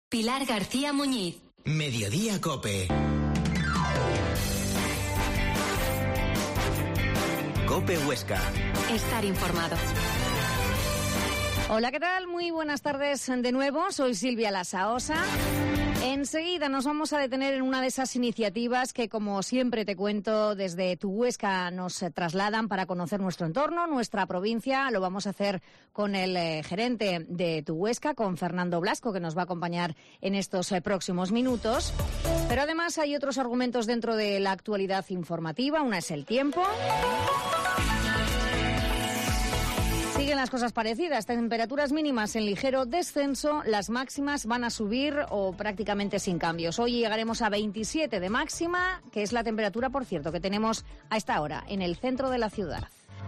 Pilar García Muñiz. Mediodía COPE. COPE Huesca. Estar informado. Hola, ¿qué tal? Muy buenas tardes de nuevo. Soy Silvia Lasaosa. Enseguida nos vamos a detener en una de esas iniciativas que, como siempre te cuento, desde Tu Huesca nos trasladan para conocer nuestro entorno, nuestra provincia. Lo vamos a hacer con el gerente de Tu Huesca, con Fernando Blasco, que nos va a acompañar en estos próximos minutos. Pero además hay otros argumentos dentro de la actualidad informativa. Una es el tiempo. Siguen las cosas parecidas, temperaturas mínimas en ligero descenso, las máximas van a subir o prácticamente sin cambios. Hoy llegaremos a 27 de máxima, que es la temperatura, por cierto, que tenemos a esta hora en el centro de la ciudad.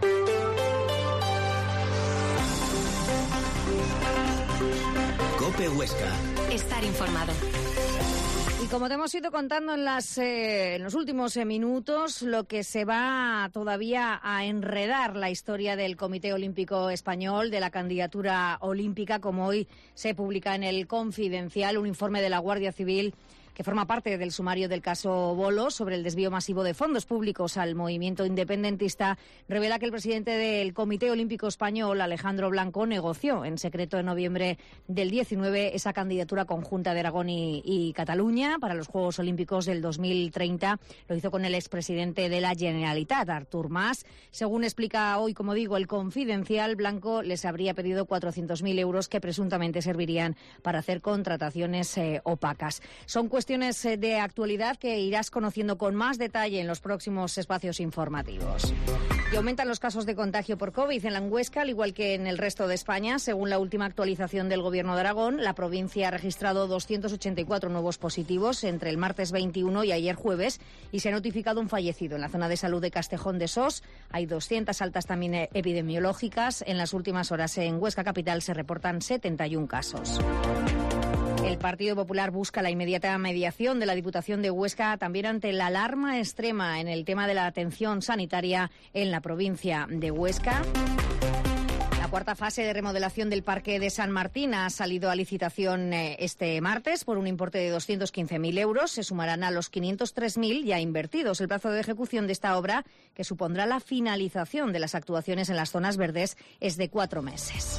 COPE Huesca. Estar informado. Y como te hemos ido contando en los últimos minutos, lo que se va todavía a enredar la historia del Comité Olímpico Español, de la candidatura olímpica, como hoy se publica en el Confidencial, un informe de la Guardia Civil que forma parte del sumario del caso Bolos sobre el desvío masivo de fondos públicos al movimiento independentista, revela que el presidente del Comité Olímpico Español, Alejandro Blanco, negoció en secreto en noviembre del 19 esa candidatura conjunta de Aragón y Cataluña para los Juegos Olímpicos del 2030. Lo hizo con el expresidente de la Generalitat, Artur Mas. Según explica hoy, como digo, el Confidencial, Blanco les habría pedido 400.000 euros que presuntamente servirían para hacer contrataciones opacas. Son cuestiones de actualidad que irás conociendo con más detalle en los próximos espacios informativos. Y aumentan los casos de contagio por COVID en la Huesca, al igual que en el resto de España. Según la última actualización del Gobierno de Aragón, la provincia ha registrado 284 nuevos positivos entre el martes 21 y ayer jueves, y se ha notificado un fallecido en la zona de salud de Castejón de Sos. Hay 200 altas también epidemiológicas. En las últimas horas en Huesca capital se reportan 71 casos. El Partido Popular busca la inmediata mediación de la Diputación de Huesca también ante la alarma extrema en el tema de la atención sanitaria en la provincia de Huesca. La cuarta fase de remodelación del Parque de San Martín ha salido a licitación este martes por un importe de 215.000 euros. Se sumarán a los 503.000 ya invertidos. El plazo de ejecución de esta obra, que supondrá la finalización de las actuaciones en las zonas verdes, es de 4 meses.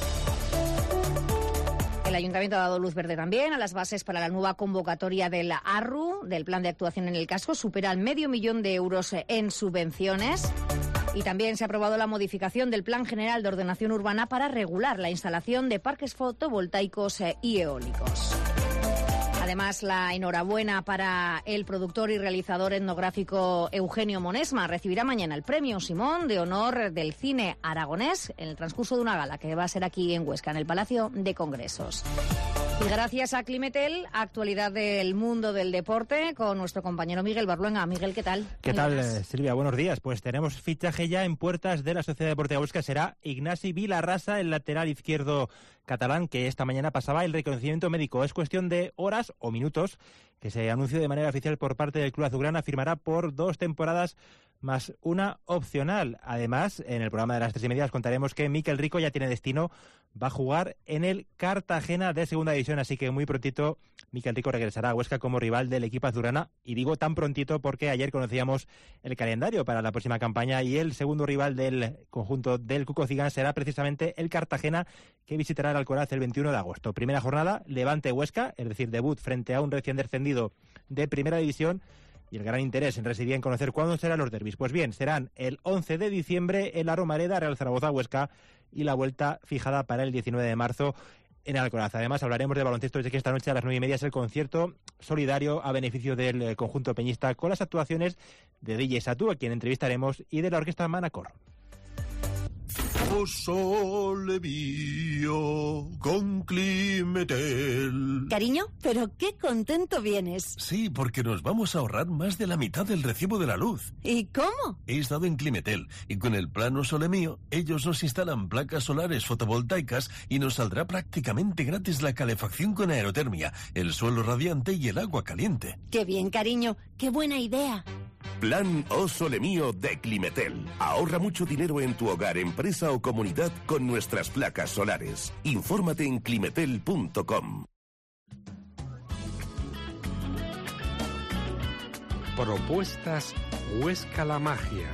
El Ayuntamiento ha dado luz verde también a las bases para la nueva convocatoria del ARRU, del Plan de Actuación en el Casco. Supera el 500.000 euros en subvenciones. Y también se ha aprobado la modificación del Plan General de Ordenación Urbana para regular la instalación de parques fotovoltaicos y eólicos. Además, la enhorabuena para el productor y realizador etnográfico Eugenio Monesma. Recibirá mañana el Premio Simón de Honor del Cine Aragonés en el transcurso de una gala que va a ser aquí en Huesca, en el Palacio de Congresos. Y gracias a Climetel, actualidad del mundo del deporte con nuestro compañero Miguel Barluenga. Miguel, ¿qué tal? ¿Qué tal, Silvia? Buenos días. Pues tenemos fichaje ya en puertas de la Sociedad Deportiva Huesca. Será Ignasi Vilarrasa, el lateral izquierdo catalán, que esta mañana pasaba el reconocimiento médico. Es cuestión de horas o minutos que se anuncie de manera oficial por parte del club azulgrana. Firmará por 2 temporadas más una opcional. Además, en el programa de las 3:30 os contaremos que Mikel Rico ya tiene destino. Va a jugar en el Cartagena de Segunda División, así que muy prontito Mikel Rico regresará a Huesca como rival del equipo azulgrana. Y digo tan prontito porque ayer conocíamos el calendario para la próxima campaña y el segundo rival del conjunto del Cuco Cigán será precisamente el Cartagena, que visitará el Alcoraz el 21 de agosto. Primera jornada, Levante-Huesca, es decir, debut frente a un recién descendido de Primera División. Y el gran interés residía en conocer cuándo serán los derbis. Pues bien, serán el 11 de diciembre en la Romareda, Real Zaragoza-Huesca, y la vuelta fijada para el 19 de marzo en Alcoraz. Además, hablaremos de baloncesto, desde que esta noche a las 9:30 es el concierto solidario a beneficio del conjunto peñista con las actuaciones de DJ Satú, a quien entrevistaremos, y de la orquesta Manacor. Oh, sole mío, con Climetel. Cariño, pero qué contento vienes. Sí, porque nos vamos a ahorrar más de la mitad del recibo de la luz. ¿Y cómo? He estado en Climetel y con el plan Oh, sole mío, ellos nos instalan placas solares fotovoltaicas y nos saldrá prácticamente gratis la calefacción con aerotermia, el suelo radiante y el agua caliente. Qué bien, cariño, qué buena idea. Plan Oh Sole Mío de Climetel. Ahorra mucho dinero en tu hogar, empresa o comunidad con nuestras placas solares. Infórmate en climetel.com. Propuestas Huesca la Magia.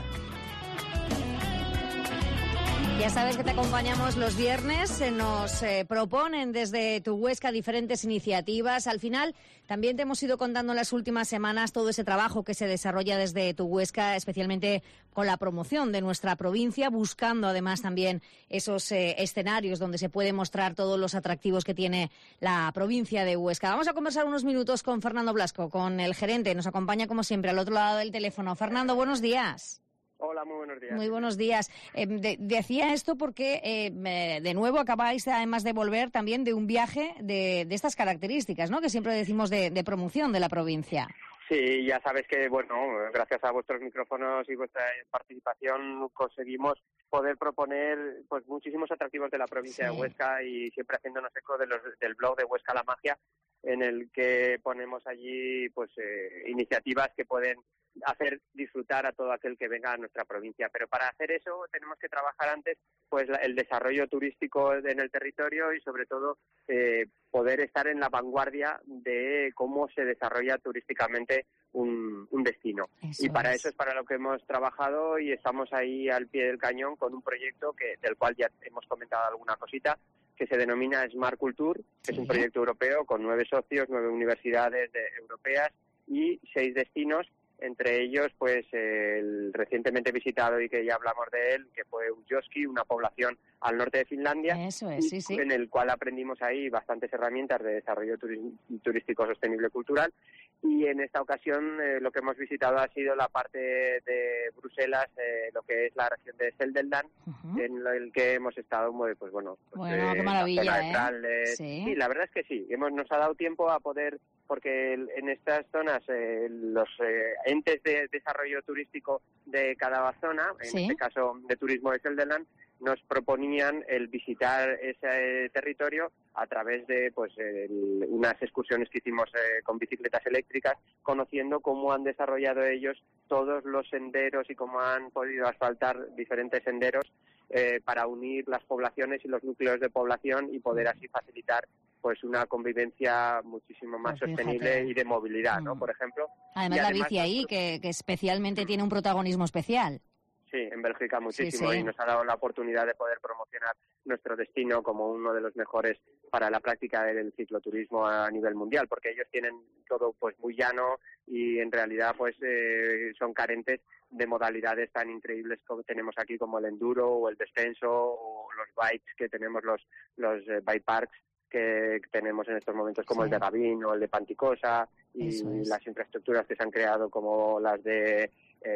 Ya sabes que te acompañamos los viernes, se nos proponen desde Tu Huesca diferentes iniciativas. Al final también te hemos ido contando en las últimas semanas todo ese trabajo que se desarrolla desde Tu Huesca, especialmente con la promoción de nuestra provincia, buscando además también esos escenarios donde se puede mostrar todos los atractivos que tiene la provincia de Huesca. Vamos a conversar unos minutos con Fernando Blasco, con el gerente. Nos acompaña como siempre al otro lado del teléfono. Fernando, buenos días. Hola, muy buenos días. Muy buenos días. Decía esto porque de nuevo acabáis, además de volver, también de un viaje de estas características, ¿no? Que siempre decimos de promoción de la provincia. Sí, ya sabes que, bueno, gracias a vuestros micrófonos y vuestra participación conseguimos poder proponer pues muchísimos atractivos de la provincia de Huesca y siempre haciéndonos eco del blog de Huesca la Magia, en el que ponemos allí pues iniciativas que pueden hacer disfrutar a todo aquel que venga a nuestra provincia. Pero para hacer eso tenemos que trabajar antes pues el desarrollo turístico en el territorio y sobre todo poder estar en la vanguardia de cómo se desarrolla turísticamente un destino. Eso y para eso es para lo que hemos trabajado y estamos ahí al pie del cañón con un proyecto del cual ya hemos comentado alguna cosita, que se denomina Smart Culture, que es un proyecto europeo con 9 socios, 9 universidades europeas y 6 destinos. Entre ellos, pues, el recientemente visitado y que ya hablamos de él, que fue Ujoski, una población al norte de Finlandia. Eso es, sí. En el cual aprendimos ahí bastantes herramientas de desarrollo turístico sostenible cultural. Y en esta ocasión lo que hemos visitado ha sido la parte de Bruselas, lo que es la región de Seldeldan, en el que hemos estado, pues bueno, qué maravilla, Sí, la verdad es que sí. Nos ha dado tiempo a poder, porque en estas zonas los entes de desarrollo turístico de cada zona, en este caso de turismo de Seldeldan, nos proponían el visitar ese territorio a través de pues unas excursiones que hicimos con bicicletas eléctricas, conociendo cómo han desarrollado ellos todos los senderos y cómo han podido asfaltar diferentes senderos para unir las poblaciones y los núcleos de población y poder así facilitar pues una convivencia muchísimo más sostenible y de movilidad, ¿no? Por ejemplo. Además la bici ahí, que especialmente tiene un protagonismo especial. Sí, en Bélgica muchísimo, y nos ha dado la oportunidad de poder promocionar nuestro destino como uno de los mejores para la práctica del cicloturismo a nivel mundial, porque ellos tienen todo pues muy llano y en realidad pues son carentes de modalidades tan increíbles como tenemos aquí, como el enduro o el descenso o los bikes, que tenemos los bike parks que tenemos en estos momentos, como el de Gavín o el de Panticosa, y las infraestructuras que se han creado como las de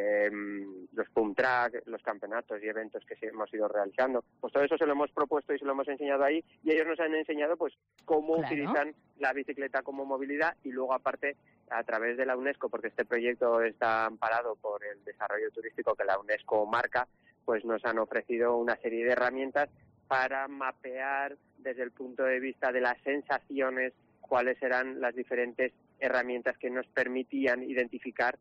los pump track, los campeonatos y eventos que hemos ido realizando. Pues todo eso se lo hemos propuesto y se lo hemos enseñado ahí, y ellos nos han enseñado pues cómo utilizan la bicicleta como movilidad, y luego aparte a través de la UNESCO, porque este proyecto está amparado por el desarrollo turístico que la UNESCO marca, pues nos han ofrecido una serie de herramientas para mapear desde el punto de vista de las sensaciones cuáles eran las diferentes herramientas que nos permitían identificar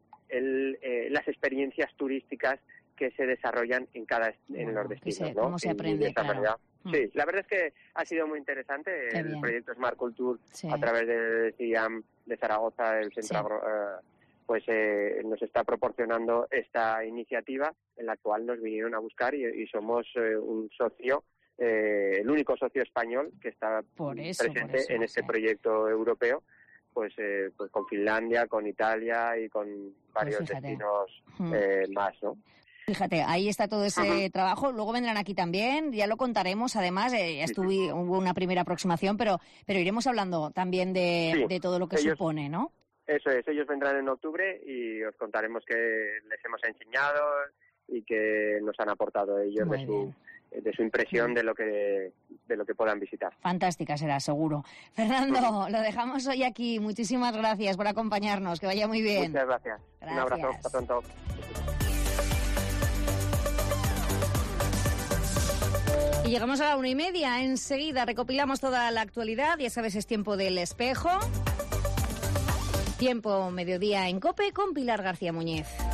las experiencias turísticas que se desarrollan en los destinos, ¿no? Cómo se aprende, claro. Sí, la verdad es que ha sido muy interesante. El proyecto Smart Culture a través del CIAM de Zaragoza, el centro nos está proporcionando esta iniciativa en la cual nos vinieron a buscar y somos un socio, el único socio español que está presente en este proyecto europeo, pues con Finlandia, con Italia y con varios destinos más, ¿no? Fíjate, ahí está todo ese trabajo. Luego vendrán aquí también, ya lo contaremos. Además, hubo una primera aproximación, pero iremos hablando también de todo lo que supone, ¿no? Eso es, ellos vendrán en octubre y os contaremos que les hemos enseñado y que nos han aportado ellos de su impresión de lo que puedan visitar. Fantástica será, seguro. Fernando, lo dejamos hoy aquí. Muchísimas gracias por acompañarnos. Que vaya muy bien. Muchas gracias. Un abrazo. Hasta pronto. Y llegamos a la 1:30. Enseguida recopilamos toda la actualidad. Ya sabes, es tiempo del espejo. Tiempo mediodía en COPE con Pilar García Muñiz.